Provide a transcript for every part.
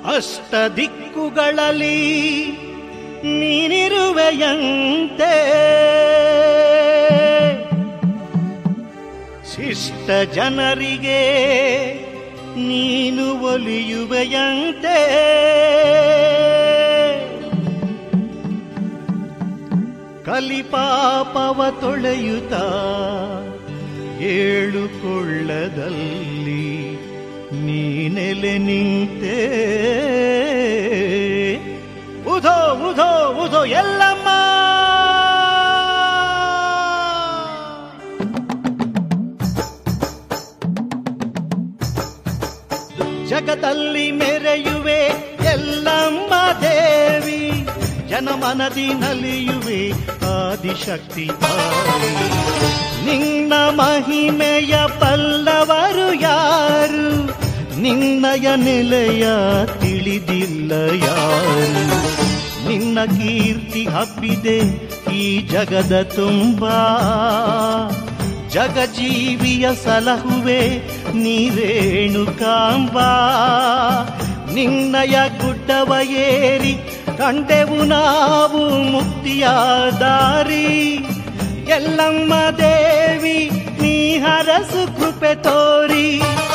ಅಷ್ಟ ದಿಕ್ಕುಗಳಲ್ಲಿ ನೀನಿರುವೆಯಂತೆ, ಶಿಷ್ಟ ಜನರಿಗೆ ನೀನು ಒಲಿಯುವೆಯಂತೆ, ಕಲಿಪಾಪವ ತೊಳೆಯುತ್ತ ಏಳುಕೊಳ್ಳದಲ್ಲಿ ನೀನೆಲೆ ನಿಂತೆ. ಉಧೋ ಉಧೋ ಉಧೋ ಎಲ್ಲಮ್ಮ, ಜಗದಲ್ಲಿ ಮೆರೆಯುವೆ ಎಲ್ಲಮ್ಮ ದೇವಿ, ಜನಮನದಿ ನಲಿಯುವೆ ಆದಿಶಕ್ತಿ ತಾಯಿ. ನಿನ್ನ ಮಹಿಮೆಯ ಬಲ್ಲವರು ಯಾರು, ನಿನ್ನಯ ನೆಲೆಯ ತಿಳಿದಿಲ್ಲ ಯಾರು. ನಿನ್ನ ಕೀರ್ತಿ ಹಬ್ಬಿದೆ ಈ ಜಗದ ತುಂಬ, ಜಗಜೀವಿಯ ಸಲಹುವೆ ನೀರೇಣುಕಾಂಬ. ನಿನ್ನಯ ಗುಡ್ಡವ ಏರಿ ಕಂಡೆವು ನಾವು ಮುಕ್ತಿಯ ದಾರಿ. ಎಲ್ಲಮ್ಮ ದೇವಿ ನೀ ಹರಸು ಕೃಪೆ ತೋರಿ.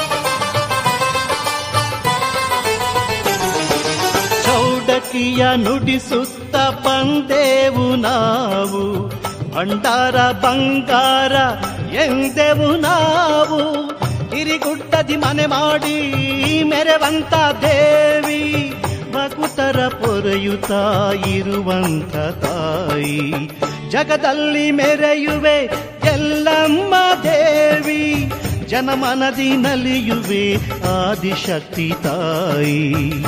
ಚೌಡಕಿಯ ನುಡಿಸುತ್ತ ಬಂದೆವು ನಾವು, ಭಂಡಾರ ಬಂಗಾರ ಎಂದೆವು ನಾವು. ಹಿರಿಗುಡ್ಡದಿ ಮನೆ ಮಾಡಿ ಮೆರೆವಂತ ದೇವಿ, ಭಕ್ತರ ಪೊರೆಯುತ್ತ ಇರುವಂತ ತಾಯಿ. ಜಗದಲ್ಲಿ ಮೆರೆಯುವೆ ಎಲ್ಲಮ್ಮ ದೇವಿ, ಜನಮನದಿ ನಲಿಯುವೆ ಆದಿಶಕ್ತಿ ತಾಯಿ.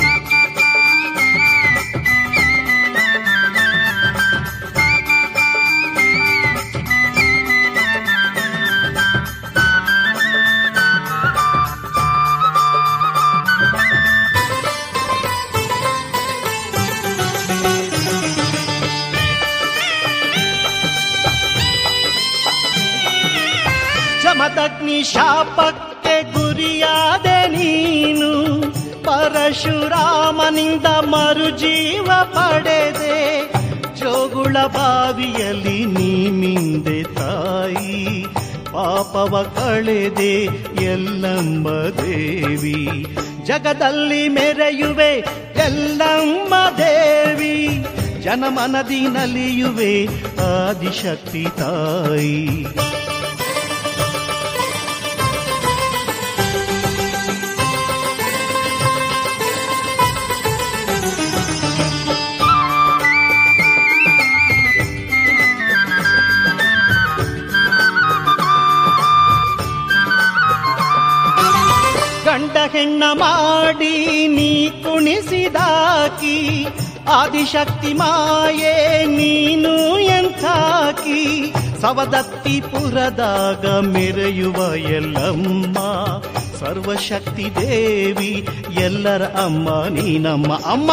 ಜಮದಗ್ನಿ ಶಾಪಕ್ಕೆ ಗುರಿಯಾದೆ ನೀನು, ಪರಶುರಾಮನಿಂದ ಮರುಜೀವ ಪಡೆದೆ. ಜೋಗುಳ ಬಾವಿಯಲ್ಲಿ ನೀ ಮಿಂದೆ ತಾಯಿ, ಪಾಪವ ಕಳೆದೆ ಎಲ್ಲಮ್ಮ ದೇವಿ. ಜಗದಲ್ಲಿ ಮೆರೆಯುವೆ ಎಲ್ಲಮ್ಮ ದೇವಿ, ಜನಮನದಿ ನಲಿಯುವೆ ಆದಿಶಕ್ತಿ ತಾಯಿ. ಗಂಡ ಹೆಣ್ಣ ಮಾಡಿ ನೀ ಕುಣಿಸಿದಾಕಿ, ಆದಿಶಕ್ತಿ ಮಾಯೆ ನೀನು ಎಂಥಾಕಿ. ಸವದತ್ತಿಪುರದಾಗ ಮೆರೆಯುವ ಎಲ್ಲಮ್ಮ, ಸರ್ವಶಕ್ತಿ ದೇವಿ ಎಲ್ಲರ ಅಮ್ಮ ನೀನಮ್ಮ. ಅಮ್ಮ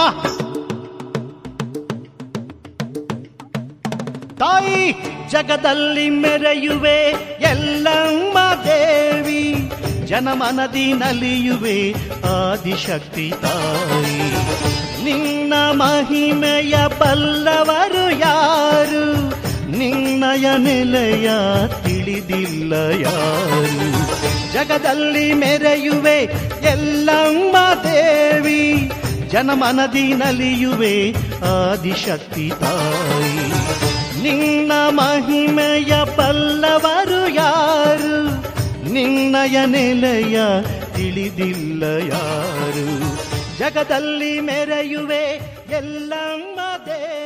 ತಾಯಿ ಜಗದಲ್ಲಿ ಮೆರೆಯುವೆ ಎಲ್ಲಮ್ಮ ದೇವಿ, ಜನಮನದಿ ನಲಿಯುವೆ ಆದಿಶಕ್ತಿ ತಾಯಿ. ನಿನ್ನ ಮಹಿಮೆಯ ಬಲ್ಲವರು ಯಾರು, ನಿನ್ನಯ ನೆಲೆಯ ತಿಳಿದಿಲ್ಲ ಯಾರು. ಜಗದಲ್ಲಿ ಮೆರೆಯುವೆ ಎಲ್ಲಮ್ಮ ದೇವಿ, ಜನಮನದಿ ನಲಿಯುವೆ ಆದಿಶಕ್ತಿ ತಾಯಿ. ನಿನ್ನ ಮಹಿಮೆಯ ಬಲ್ಲವರು ಯಾರು, ನಿನ್ನಯ ನೆಲೆಯ ತಿಳಿದಿಲ್ಲ ಯಾರು. ಜಗದಲ್ಲಿ ಮೆರೆಯುವೆ ಎಲ್ಲಮ್ಮ ದೇವಿ.